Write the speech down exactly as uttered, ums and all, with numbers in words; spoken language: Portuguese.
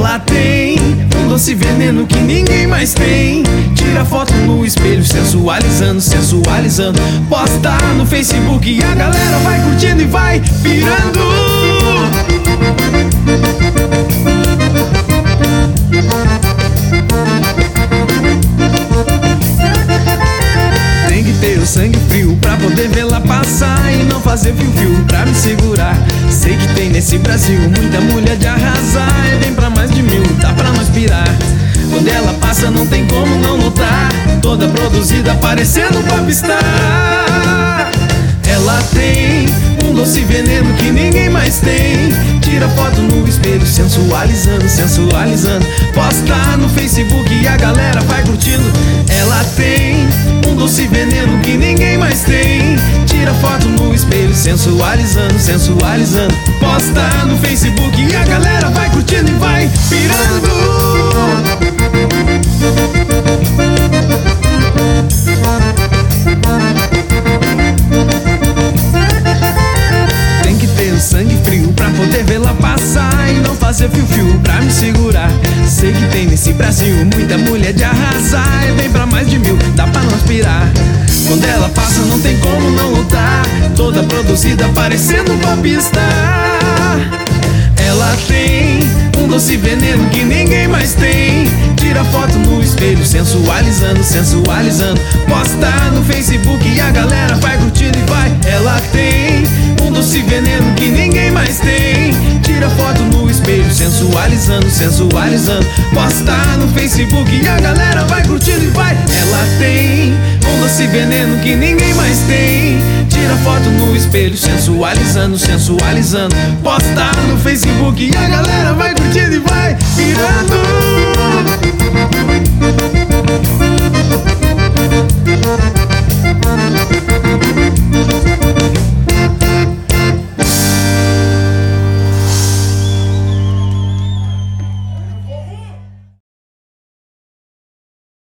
Ela tem um doce veneno que ninguém mais tem. Tira foto no espelho, sensualizando, sensualizando. Posta no Facebook e a galera vai curtindo e vai pirando. Tem que ter o sangue frio pra poder vê-la passar e não fazer fio-fio pra me segurar. Sei que tem nesse Brasil muita mulher de arrasar. É bem pra mais de mil, dá pra nós pirar. Quando ela passa não tem como não notar. Toda produzida parecendo popstar. Ela tem um doce veneno que ninguém mais tem. Tira foto no espelho, sensualizando, sensualizando. Posta no Facebook e a galera vai curtindo. Ela tem um doce veneno que ninguém mais tem. Tira foto no espelho, sensualizando, sensualizando. Posta no Facebook e a galera vai curtindo e vai pirando. Tem que ter o sangue frio pra poder vê-la passar e não fazer fio-fio pra me segurar. Sei que tem nesse Brasil muita mulher de arrasar. É bem pra mais de mil, dá pra nós pirar. Quando ela passa não tem como não lutar. Toda produzida parecendo um popstar. Ela tem um doce veneno que ninguém mais tem. Tira foto no espelho, sensualizando, sensualizando. Posta no Facebook e a galera vai curtindo e vai. Ela tem um doce veneno que ninguém mais tem. Tira foto no espelho, sensualizando, sensualizando. Posta no Facebook e a galera vai curtindo e vai. Ela tem um doce veneno que ninguém mais tem. Tira foto no espelho, sensualizando, sensualizando. Posta no Facebook e a galera vai curtindo e vai pirando.